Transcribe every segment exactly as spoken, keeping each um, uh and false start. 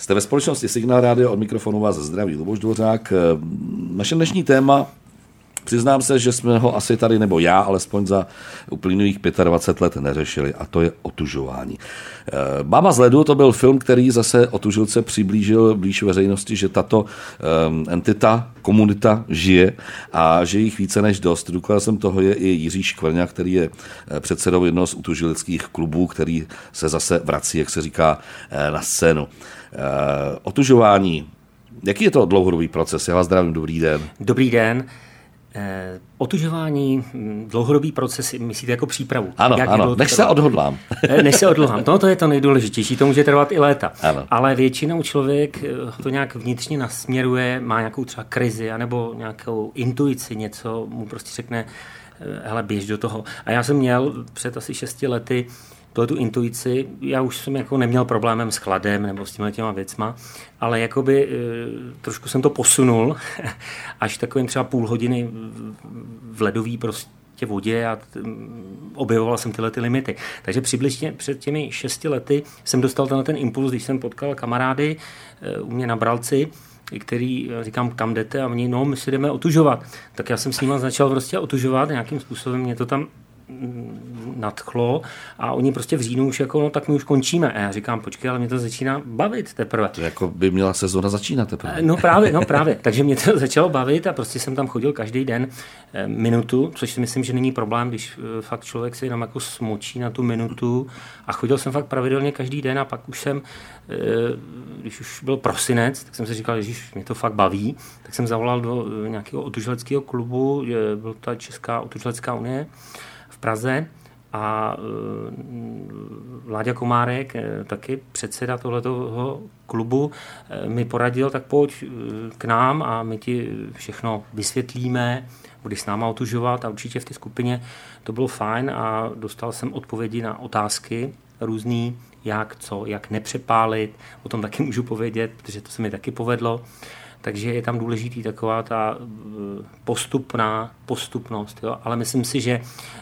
Jste ve společnosti Signál Radio, od mikrofonu vás zdraví Luboš Dvořák. Naše dnešní téma, přiznám se, že jsme ho asi tady, nebo já, alespoň za uplynulých dvacet pět let neřešili, a to je otužování. Bába z ledu, to byl film, který zase otužilce přiblížil blíž veřejnosti, že tato um, entita, komunita žije a že jich více než dost. Důkazem toho je i Jiří Škvrňa, který je předsedou jednoho z otužileckých klubů, který se zase vrací, jak se říká, na scénu. Uh, otužování. Jaký je to dlouhodobý proces? Já vás zdravím, dobrý den. Dobrý den. Eh, otužování, dlouhodobý proces, myslíte jako přípravu? Ano, Jak ano, než se odhodlám. Eh, než se odhodlám, no to je to nejdůležitější, to může trvat i léta. Ano. Ale většinou člověk to nějak vnitřně nasměruje, má nějakou třeba krizi, anebo nějakou intuici, něco mu prostě řekne, hele, běž do toho. A já jsem měl před asi šesti lety tohle tu intuici, já už jsem jako neměl problémem s chladem nebo s těma těma věcma, ale jakoby trošku jsem to posunul až takovým třeba půl hodiny v ledový prostě vodě a objevoval jsem tyhle ty limity. Takže přibližně před těmi šesti lety jsem dostal ten, ten impuls, když jsem potkal kamarády u mě na Bralci, který říkám, kam jdete, a oni, no, my si jdeme otužovat. Tak já jsem s nimi začal prostě otužovat, nějakým způsobem mě to tam nadchlo a oni prostě v říjnu už jako, no tak my už končíme. A já říkám, počkej, ale mě to začíná bavit teprve. To jako by měla sezóna začínat teprve. No právě, no právě. Takže mě to začalo bavit a prostě jsem tam chodil každý den minutu, což si myslím, že není problém, když fakt člověk se jenom jako smočí na tu minutu, a chodil jsem fakt pravidelně každý den a pak už jsem, když už byl prosinec, tak jsem si říkal, že mě to fakt baví, tak jsem zavolal do nějakého otužileckého klubu, byl to Česká otužilecká unie v Praze, a Láďa Komárek, taky předseda tohletoho klubu, mi poradil, tak pojď k nám a my ti všechno vysvětlíme, budeš s náma otužovat, a určitě v té skupině to bylo fajn a dostal jsem odpovědi na otázky různý, jak co, jak nepřepálit, o tom taky můžu povědět, protože to se mi taky povedlo. Takže je tam důležitý taková ta postupná postupnost. Jo? Ale myslím si, že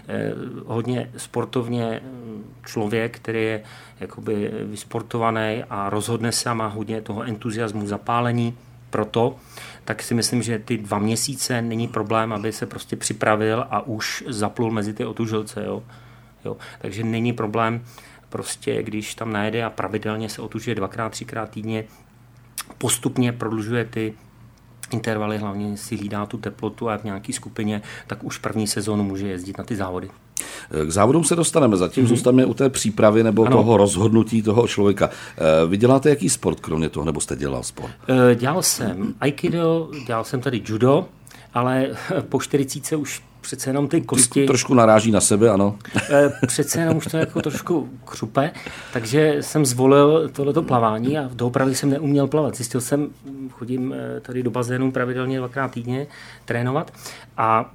hodně sportovně člověk, který je jakoby vysportovaný a rozhodne se a má hodně toho entuziasmu, zapálení pro to, tak si myslím, že ty dva měsíce není problém, aby se prostě připravil a už zaplul mezi ty otužilce. Jo? Jo? Takže není problém prostě, když tam najede a pravidelně se otužuje dvakrát, třikrát týdně, postupně prodlužuje ty intervaly, hlavně si hlídá tu teplotu a v nějaké skupině, tak už první sezónu může jezdit na ty závody. K závodům se dostaneme, zatím mm-hmm. zůstaneme u té přípravy nebo ano. toho rozhodnutí toho člověka. Vy děláte jaký sport kromě toho, nebo jste dělal sport? Dělal jsem aikido, dělal jsem tady judo, ale po čtyřicítce už přece jenom ty kosti... Trošku naráží na sebe, ano. Přece jenom už to jako trošku křupe, takže jsem zvolil tohleto plavání a doopravdy jsem neuměl plavat. Zjistil jsem, chodím tady do bazénu pravidelně dvakrát týdně trénovat a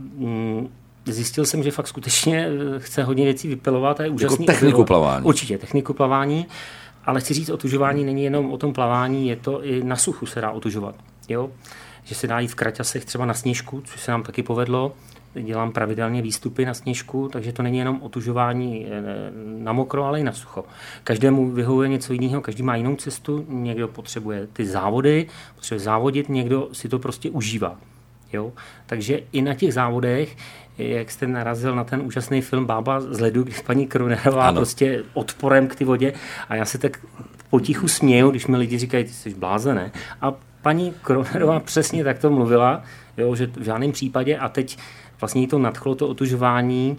zjistil jsem, že fakt skutečně chce hodně věcí vypilovat a je úžasný. Jako techniku plavání. Určitě, techniku plavání, ale chci říct, otužování není jenom o tom plavání, je to i na suchu se dá otužovat. Jo? Že se dá jít v kraťasech třeba na sněžku, což se nám taky povedlo. Dělám pravidelně výstupy na sněžku, takže to není jenom otužování na mokro, ale i na sucho. Každému vyhovuje něco jiného, každý má jinou cestu, někdo potřebuje ty závody, potřebuje závodit, někdo si to prostě užívá. Jo? Takže i na těch závodech, jak jste narazil na ten úžasný film Bába z ledu, kdy paní Kronerová prostě odporem k ty vodě, a já se tak potichu směju, když mi lidi říkají, ty jsi blázen, ne? A paní Kronerová přesně takto mluvila, jo, že v žádném případě, a teď vlastně jí to nadchlo, to otužování,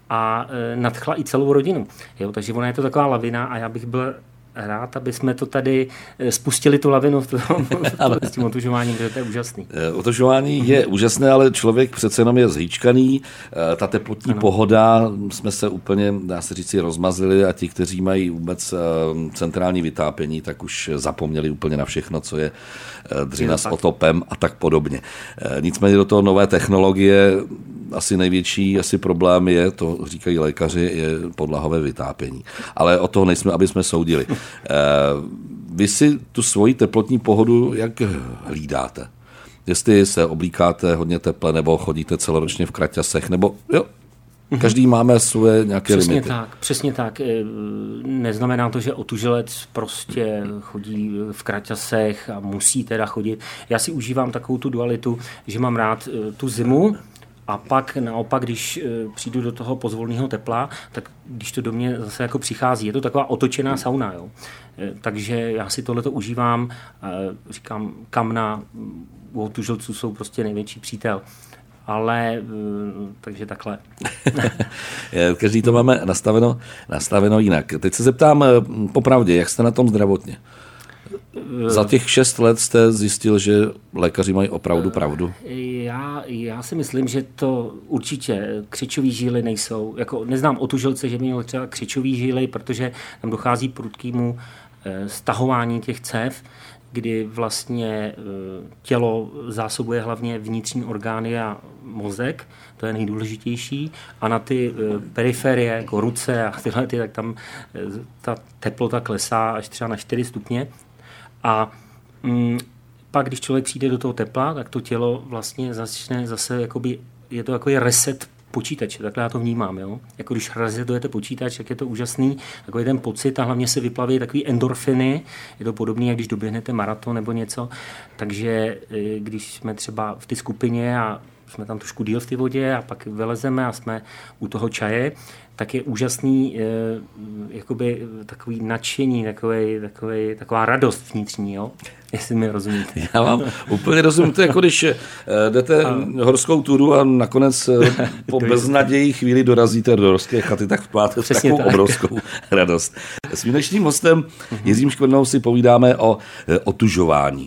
a e, nadchla i celou rodinu. Jo, takže ona je to taková lavina a já bych byl rád, aby jsme to tady spustili tu lavinu v tom, s tím otužováním, protože to je úžasný. Otužování je úžasné, ale člověk přece jenom je zhýčkaný. Ta teplotní ano. pohoda, jsme se úplně, dá se říct, rozmazili, a ti, kteří mají vůbec centrální vytápění, tak už zapomněli úplně na všechno, co je dřina s otopem a tak podobně. Nicméně do toho nové technologie, asi největší asi problém je, to říkají lékaři, je podlahové vytápění. Ale o toho nejsme, aby jsme soudili. Vy si tu svoji teplotní pohodu jak hlídáte? Jestli se oblíkáte hodně teple, nebo chodíte celoročně v kraťasech, nebo jo, Každý máme svoje nějaké přesně limity. Tak, přesně tak. Neznamená to, že otužilec prostě chodí v kraťasech a musí teda chodit. Já si užívám takovou tu dualitu, že mám rád tu zimu, a pak naopak, když přijdu do toho pozvolného tepla, tak když to do mě zase jako přichází, je to taková otočená sauna. Jo. Takže já si tohleto užívám, říkám, kamna u otužilců jsou prostě největší přítel. Ale takže takhle. Každý to máme nastaveno, nastaveno jinak. Teď se zeptám popravdě, jak jste na tom zdravotně? Za těch šest let jste zjistil, že lékaři mají opravdu pravdu? Já, já si myslím, že to určitě křečový žíly nejsou. Jako neznám otužilce, že by měl třeba křečový žíly, protože tam dochází k prudkému stahování těch cév, kdy vlastně tělo zásobuje hlavně vnitřní orgány a mozek, to je nejdůležitější, a na ty periferie, jako ruce a tyhle, tak tam ta teplota klesá až třeba na čtyři stupně. A mm, pak, když člověk přijde do toho tepla, tak to tělo vlastně začne zase, jakoby, je to jako je reset počítače, takhle já to vnímám, jo. Jako když resetujete počítač, tak je to úžasný, takový ten pocit a hlavně se vyplaví takový endorfiny, je to podobný, jak když doběhnete maraton nebo něco, takže když jsme třeba v té skupině a jsme tam trošku díl v té vodě a pak vylezeme a jsme u toho čaje, tak je úžasný e, jakoby takový nadšení, takový, takový, taková radost vnitřní, jo? Jestli mi rozumíte. Já vám úplně rozumím, to je jako když jdete a... horskou turu a nakonec po beznaději chvíli dorazíte do horské chaty, tak máte takovou tak. obrovskou radost. S dnešním hostem Jiřím Škvrnou si povídáme o otužování.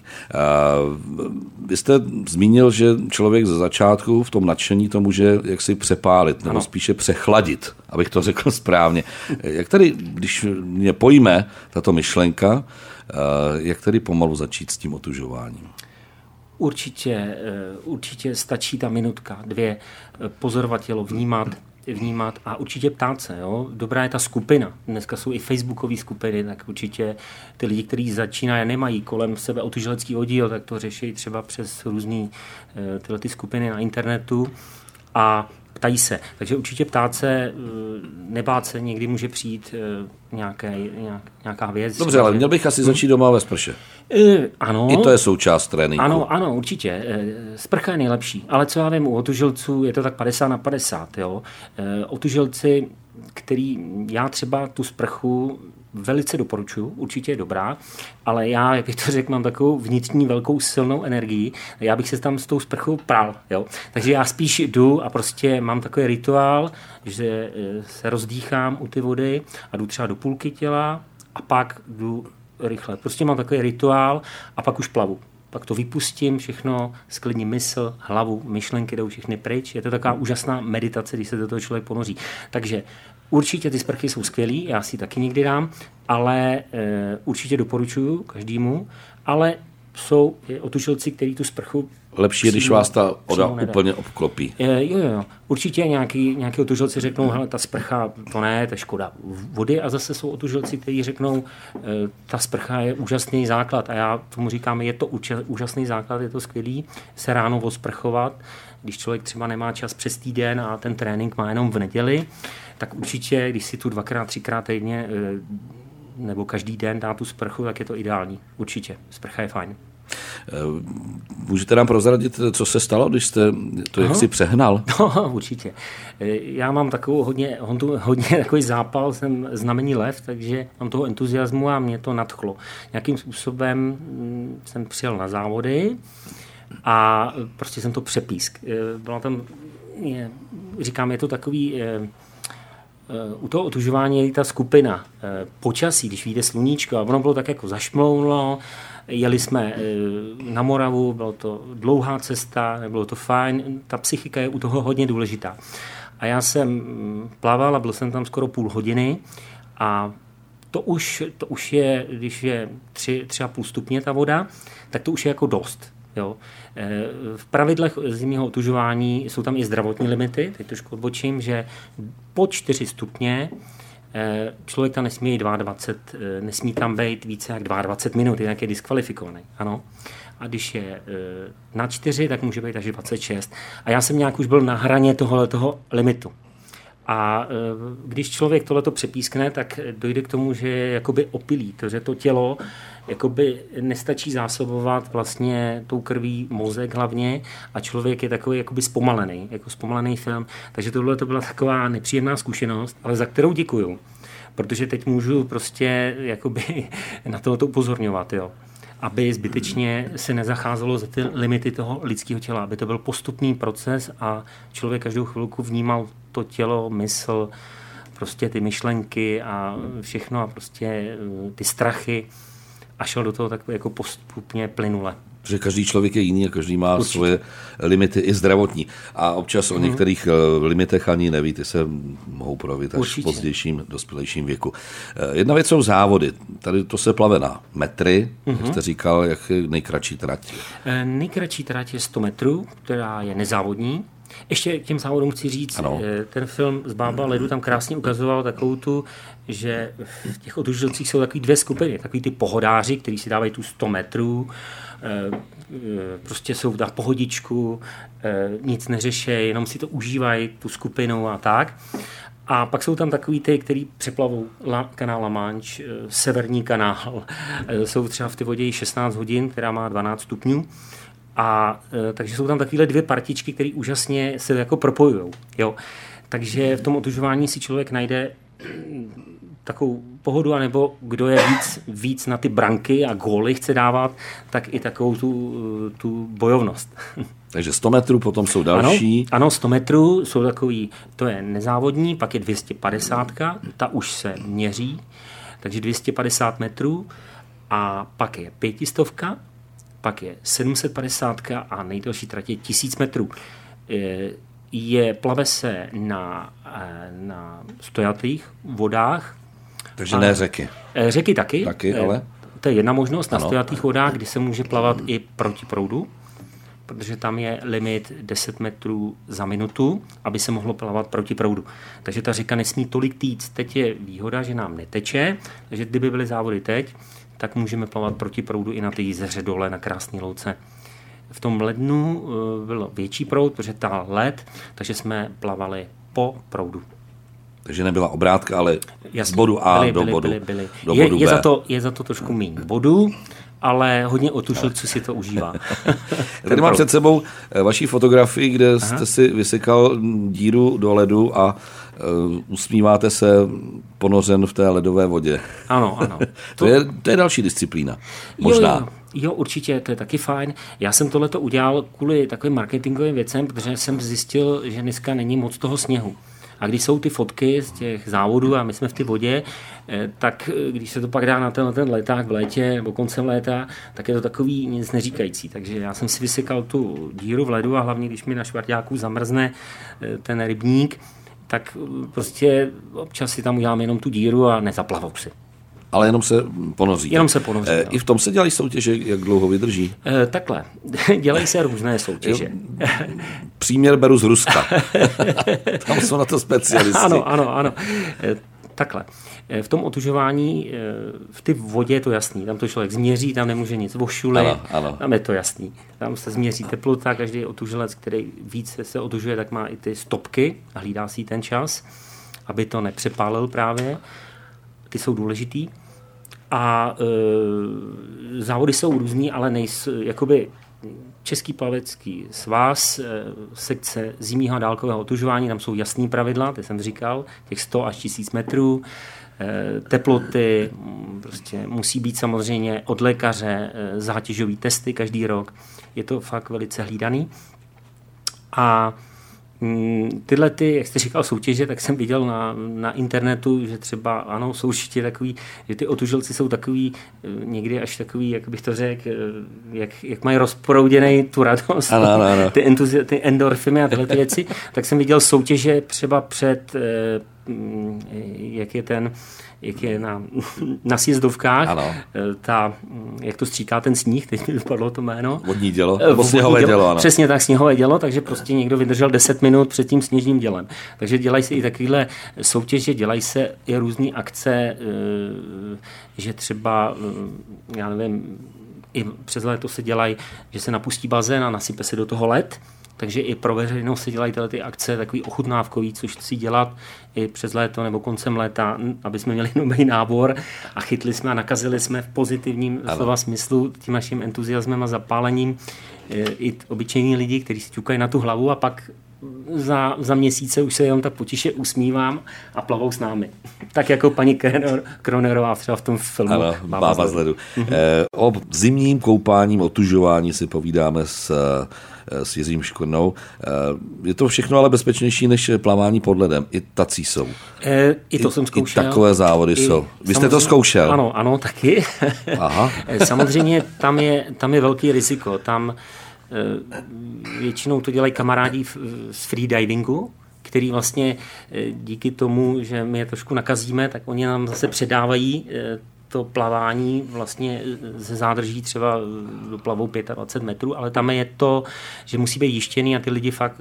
Vy jste zmínil, že člověk ze začátku v tom nadšení to může jaksi přepálit, nebo ano. spíše přechladit, abych to řekl správně. Jak tady, když mě pojme tato myšlenka, jak tedy pomalu začít s tím otužováním? Určitě, určitě stačí ta minutka, dvě, pozorovat tělo, vnímat, vnímat a určitě ptát se. Jo? Dobrá je ta skupina. Dneska jsou i facebookové skupiny, tak určitě ty lidi, kteří začínají a nemají kolem sebe otužilecký oddíl, tak to řeší třeba přes různé tyhle ty skupiny na internetu a ptají se. Takže určitě ptát se, nebát se, někdy může přijít nějaké, nějak, nějaká věc. Dobře, ale měl bych asi začít doma ve sprše. E, ano. I to je součást tréninku. Ano, ano, určitě. E, sprcha je nejlepší, ale co já vím, u otužilců je to tak padesát na padesát. Jo? E, otužilci, který já třeba tu sprchu velice doporučuji, určitě je dobrá, ale já, jak bych to řekl, mám takovou vnitřní velkou silnou energii, já bych se tam s tou sprchou prál, jo. Takže já spíš jdu a prostě mám takový rituál, že se rozdýchám u ty vody a jdu třeba do půlky těla a pak jdu rychle. Prostě mám takový rituál a pak už plavu. Pak to vypustím všechno, sklidním mysl, hlavu, myšlenky jdou všechny pryč. Je to taková úžasná meditace, když se do toho člověk ponoří. Takže určitě ty sprchy jsou skvělý, já si taky někdy dám, ale e, určitě doporučuju každému, ale jsou otužilci, kteří tu sprchu lepší je, když vás ta voda úplně obklopí. E, jo, jo, určitě nějaký, nějaký otužilci řeknou, hele, ta sprcha, to ne, to je škoda vody, a zase jsou otužilci, kteří řeknou, e, ta sprcha je úžasný základ a já tomu říkám, je to úžasný základ, je to skvělý se ráno osprchovat, když člověk třeba nemá čas přes týden a ten trénink má jenom v neděli, tak určitě, když si tu dvakrát, třikrát týdně nebo každý den dá tu sprchu, tak je to ideální. Určitě. Sprcha je fajn. Můžete nám prozradit, co se stalo, když jste to jaksi přehnal? No, určitě. Já mám takovou hodně, hodně takový zápal, jsem znamení lev, takže mám toho entuziasmu a mě to nadchlo. Nějakým způsobem jsem přijel na závody a prostě jsem to přepísk. Byla tam, je, říkám, je to takový, je, u toho otužování je ta skupina počasí, když vyjde sluníčko a ono bylo tak jako zašmlouno, jeli jsme na Moravu, bylo to dlouhá cesta, bylo to fajn, ta psychika je u toho hodně důležitá. A já jsem plaval a byl jsem tam skoro půl hodiny a to už, to už je, když je tři, tři a půl stupně ta voda, tak to už je jako dost. Jo. V pravidlech zimního otužování jsou tam i zdravotní limity, teď trošku odbočím, že po čtyři stupně člověk tam nesmí jít dvacet dva, nesmí tam být více jak dvacet dva minut, jinak je diskvalifikovaný. Ano. A když je na čtyři, tak může být až dvacet šest. A já jsem nějak už byl na hraně tohoto limitu. A když člověk tohleto přepískne, tak dojde k tomu, že je jakoby opilý, protože to tělo jakoby nestačí zásobovat vlastně tou krví mozek hlavně a člověk je takový jakoby zpomalený, jako zpomalený film. Takže tohle to byla taková nepříjemná zkušenost, ale za kterou děkuju, protože teď můžu prostě jakoby na tohleto upozorňovat, jo. Aby zbytečně se nezacházelo za ty limity toho lidského těla, aby to byl postupný proces a člověk každou chvilku vnímal to tělo, mysl, prostě ty myšlenky a všechno a prostě ty strachy a šel do toho tak jako postupně plynule. Protože každý člověk je jiný a každý má Určitě. svoje limity i zdravotní. A občas mm. o některých limitech ani neví, ty se mohou projevit až Určitě. v pozdějším, dospělejším věku. Jedna věc jsou závody. Tady to se plave na metry, mm-hmm. jak jste říkal, jak je nejkratší trať? Nejkratší trať je sto metrů, která je nezávodní. Ještě k těm závodům chci říct, ano. ten film z Bába ledu tam krásně ukazoval takovou tu, že v těch otužilcích jsou takový dvě skupiny, takový ty pohodáři, kteří si dávají tu sto metrů, prostě jsou na pohodičku, nic neřeší, jenom si to užívají, tu skupinu a tak. A pak jsou tam takový ty, který přeplavou La, kanál La Manche, severní kanál, jsou třeba v té vodě šestnáct hodin, která má dvanáct stupňů. A e, takže jsou tam takovéhle dvě partičky, které úžasně se jako propojujou. Jo. Takže v tom otužování si člověk najde takovou pohodu, anebo kdo je víc, víc na ty branky a góly chce dávat, tak i takovou tu, tu bojovnost. Takže sto metrů, potom jsou další. Ano, ano, sto metrů jsou takový, to je nezávodní, pak je dvě stě padesát, ta už se měří, takže dvě stě padesát metrů a pak je pětistovka, pak je sedm set padesát a nejdelší trať je tisíc metrů. Je, je plave se na, na stojatých vodách. Takže ne řeky. Řeky taky. Taky, ale? To je jedna možnost na ano. stojatých vodách, kdy se může plavat i proti proudu, protože tam je limit deset metrů za minutu, aby se mohlo plavat proti proudu. Takže ta řeka nesmí tolik týct. Teď je výhoda, že nám neteče, takže kdyby byly závody teď, tak můžeme plavat proti proudu i na té jezeře dole na Krásné Louce. V tom lednu byl větší proud, protože ta led, takže jsme plavali po proudu. Takže nebyla obrátka, ale Jasně, z bodu A byli, do byli, bodu, byli, byli. do je, bodu je B. Za to, je za to trošku méně bodu, ale hodně otušilců si to užívá. Tady mám před sebou vaší fotografii, kde Aha. jste si vysykal díru do ledu a uh, usmíváte se ponořen v té ledové vodě. Ano, ano. To, to, je, to je další disciplína. Možná. Jo, jo. Jo, určitě, to je taky fajn. Já jsem tohleto udělal kvůli takovým marketingovým věcem, protože jsem zjistil, že dneska není moc toho sněhu. A když jsou ty fotky z těch závodů a my jsme v té vodě, tak když se to pak dá na ten, na ten leták v létě nebo koncem léta, tak je to takový nic neříkající. Takže já jsem si vysykal tu díru v ledu a hlavně, když mi na švarťáku zamrzne ten rybník, tak prostě občas si tam udělám jenom tu díru a nezaplavou si. Ale jenom se ponoří. Jenom se ponoří. E, I v tom se dělají soutěže, jak dlouho vydrží? E, takhle. Dělají se různé soutěže. Příměr beru z Ruska. Tam jsou na to specialisti. Ano, ano, ano. E, takhle. E, v tom otužování, e, v té vodě je to jasný. Tam to člověk změří, tam nemůže nic vošulit. Ano, ano. Tam je to jasný. Tam se změří teplota, každý otužilec, který více se otužuje, tak má i ty stopky a hlídá si ten čas, aby to nepřepálil právě. Ty jsou důležitý. A e, závody jsou různý, ale nejsou, jakoby Český plavecký svaz, e, sekce zimního a dálkového otužování, tam jsou jasný pravidla, to jsem říkal, těch sto až tisíc metrů, e, teploty, prostě musí být samozřejmě od lékaře e, zátěžový testy každý rok. Je to fakt velice hlídaný. A tyhle ty, jak jste říkal, soutěže, tak jsem viděl na, na internetu, že třeba, ano, jsou určitě takový, že ty otužilci jsou takový, někdy až takový, jak bych to řekl, jak, jak mají rozprouděnej tu radost, ano, ano, ano. Ty, entuzi- ty endorfiny a tyhle ty věci, tak jsem viděl soutěže třeba před, jak je ten, jak je na, na sjezdovkách, ano. ta, jak to stříká ten sníh, teď mi vypadlo to jméno. Vodní dělo, nebo sněhové dělo, dělo ano. Přesně tak, sněhové dělo, takže prostě někdo vydržel deset minut před tím sněžním dělem. Takže dělají se i takovéhle soutěže, dělají se i různé akce, že třeba, já nevím, i přes léto se dělají, že se napustí bazén a nasype se do toho led, takže i pro veřejnost se dělají tyhle ty akce takový ochutnávkový, což si dělat i přes léto nebo koncem léta, aby jsme měli nový nábor a chytli jsme a nakazili jsme v pozitivním ano. slova smyslu tím naším entuziasmem a zapálením i obyčejní lidi, kteří si ťukají na tu hlavu a pak za, za měsíce už se jenom tak potiše usmívám a plavou s námi. Tak jako paní Kronerová třeba v tom filmu ano, Bába, Bába z ledu. Mm-hmm. E, o zimním koupáním, otužování si povídáme s, s Jiřím Škornou. E, je to všechno ale bezpečnější než plavání pod ledem. I tací jsou. E, I to I, jsem zkoušel. I takové závody I, jsou. Vy jste to zkoušel? Ano, ano, taky. Aha. Samozřejmě tam je, tam je velký riziko. Tam většinou to dělají kamarádi z freedivingu, který vlastně díky tomu, že my je trošku nakazíme, tak oni nám zase předávají to plavání vlastně ze zádrží třeba do plavou dvacet pět metrů, ale tam je to, že musí být jištěný a ty lidi fakt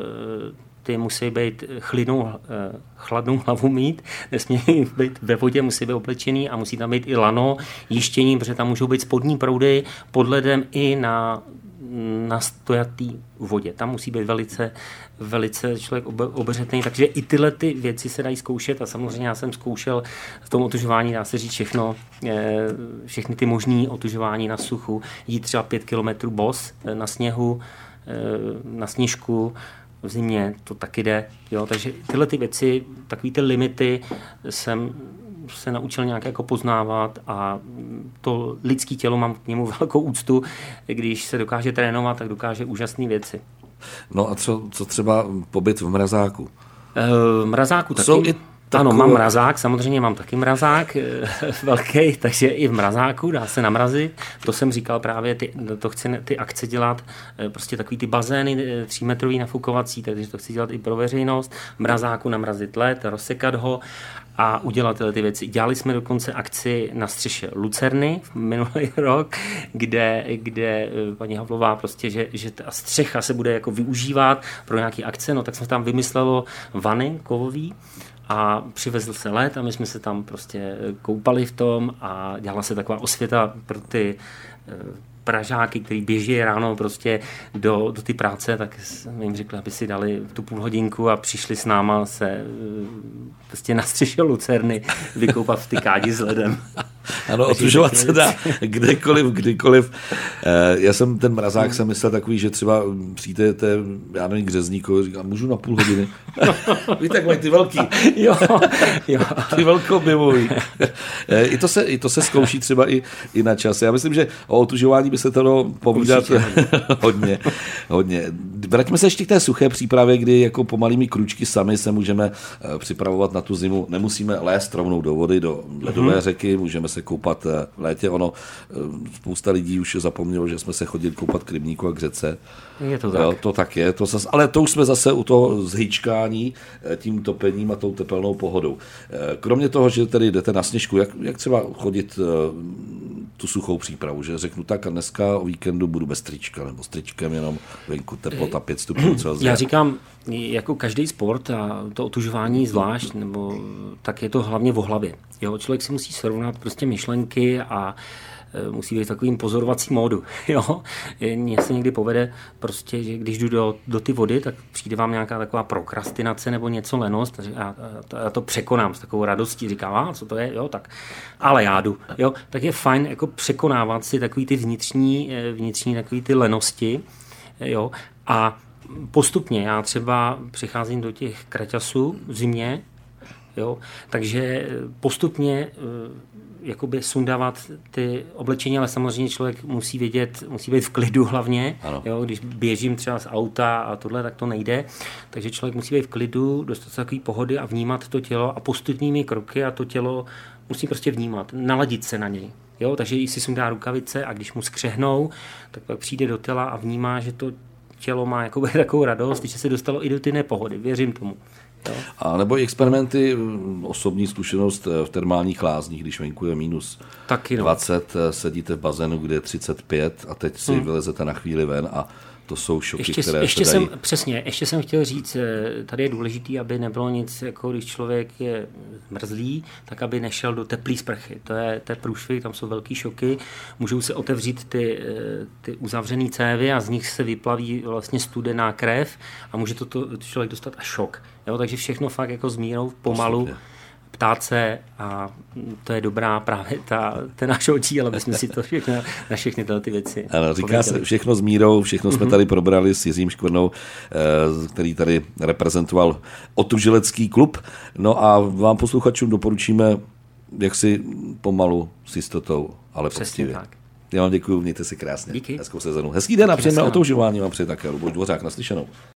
ty musí být chlidnou, chladnou hlavu mít, nesmí být ve vodě, musí být oblečený a musí tam být i lano, jištění, protože tam můžou být spodní proudy pod ledem i na na stojatý vodě. Tam musí být velice, velice člověk obezřetný, takže i tyhle ty věci se dají zkoušet a samozřejmě já jsem zkoušel v tom otužování, dá se říct všechno, všechny ty možný otužování na suchu, jít třeba pět kilometrů bos na sněhu, na sněžku, v zimě, to taky jde. Jo? Takže tyhle ty věci, takový ty limity jsem se naučil nějak jako poznávat a to lidské tělo, mám k němu velkou úctu, když se dokáže trénovat, tak dokáže úžasné věci. No a co, co třeba pobyt v mrazáku? E, mrazáku taky. Jsou i Takové... Ano, mám mrazák, samozřejmě mám taky mrazák velký, takže i v mrazáku dá se namrazit. To jsem říkal právě, ty, to chci ty akce dělat, prostě takový ty bazény třímetrový nafukovací, takže to chci dělat i pro veřejnost. V mrazáku namrazit led, rozsekat ho a udělat tyhle ty věci. Dělali jsme dokonce akci na střeše Lucerny v minulý rok, kde, kde paní Havlová prostě, že, že ta střecha se bude jako využívat pro nějaké akce, no tak jsme tam vymyslelo vany kovový, a přivezl se led a my jsme se tam prostě koupali v tom a dělala se taková osvěta pro ty Pražáky, který běží ráno prostě do, do ty práce, tak jsme jim řekli, aby si dali tu půl hodinku a přišli s náma se prostě na střeše Lucerny vykoupat v ty kádi s ledem. Ano, otužovat se dá kdekoliv, kdykoliv. Já jsem ten mrazák jsem myslel takový, že třeba přijdete, já nevím, k řezníkovi, říkám, můžu na půl hodiny. Víte, jak mají ty velký. Jo, jo. Ty velkoobjemový. I to se, i to se zkouší třeba i, i na čas. Já myslím, že o otužování by se to dalo povídat hodně, hodně. Vraťme se ještě k té suché přípravě, kdy jako pomalými kručky sami se můžeme připravovat na tu zimu. Nemusíme lézt rovnou do vody, do ledové hmm. řeky, můžeme se koupat v létě. Ono, spousta lidí už zapomnělo, že jsme se chodili koupat k rybníku a k řece. Je to tak. Jo, to tak je. To zase, ale to už jsme zase u toho zhyčkání tím topením a tou tepelnou pohodou. Kromě toho, že tedy jdete na sněžku, jak, jak třeba chodit tu suchou přípravu, že řeknu tak a dneska o víkendu budu bez trička nebo s tričkem jenom venku teplota pět stupňů Celsia. Já říkám, jako každý sport a to otužování zvlášť, nebo tak je to hlavně o hlavě. Jo, člověk si musí srovnat prostě myšlenky a musí být v takovým pozorovacím módu. Jo? Mně se někdy povede prostě, že když jdu do, do ty vody, tak přijde vám nějaká taková prokrastinace nebo něco lenost a já, já to překonám s takovou radostí. Říkám, a co to je? Jo, tak. Ale já jdu. Jo? Tak je fajn jako překonávat si takový ty vnitřní, vnitřní takový ty lenosti. Jo? A postupně já třeba přicházím do těch kraťasů v zimě, jo? Takže postupně jakoby sundávat ty oblečení, ale samozřejmě člověk musí vědět, musí být v klidu hlavně. Jo, když běžím třeba z auta a tohle, tak to nejde. Takže člověk musí být v klidu, dostat se takový pohody a vnímat to tělo a postupnými kroky a to tělo musí prostě vnímat, naladit se na něj. Jo, takže si sundá rukavice a když mu skřehnou, tak pak přijde do těla a vnímá, že to tělo má jakoby takovou radost, když se dostalo i do ty nepohody. Věřím tomu. Jo. A nebo experimenty, osobní zkušenost v termálních lázních, když venku je minus Taky no. dvacet, sedíte v bazénu, kde je třicet pět a teď si hmm. vylezete na chvíli ven a to jsou šoky, ještě, které ještě se dají... jsem, přesně, ještě jsem chtěl říct, tady je důležitý, aby nebylo nic, jako když člověk je mrzlý, tak aby nešel do teplý sprchy. To je, to je průšvih, tam jsou velký šoky, můžou se otevřít ty, ty uzavřený cévy a z nich se vyplaví vlastně studená krev a může to, to člověk dostat až šok. Jo, takže všechno fakt jako s mírou, pomalu. Postupně. Ptát se a to je dobrá právě ta, ten náš očí, ale bychom si to všechno, na všechny tyhle ty věci ano, říká se všechno s mírou, všechno jsme mm-hmm. tady probrali s Jiřím Škvrnou, který tady reprezentoval Otužilecký klub. No a vám posluchačům doporučíme, jak si pomalu s jistotou, ale poctivě. Tak. Já vám děkuju, mějte si krásně. Díky. Hezkou sezonu. Hezký den a příjemné otoužování vám přeje také Luboš Dvořák, naslyšenou.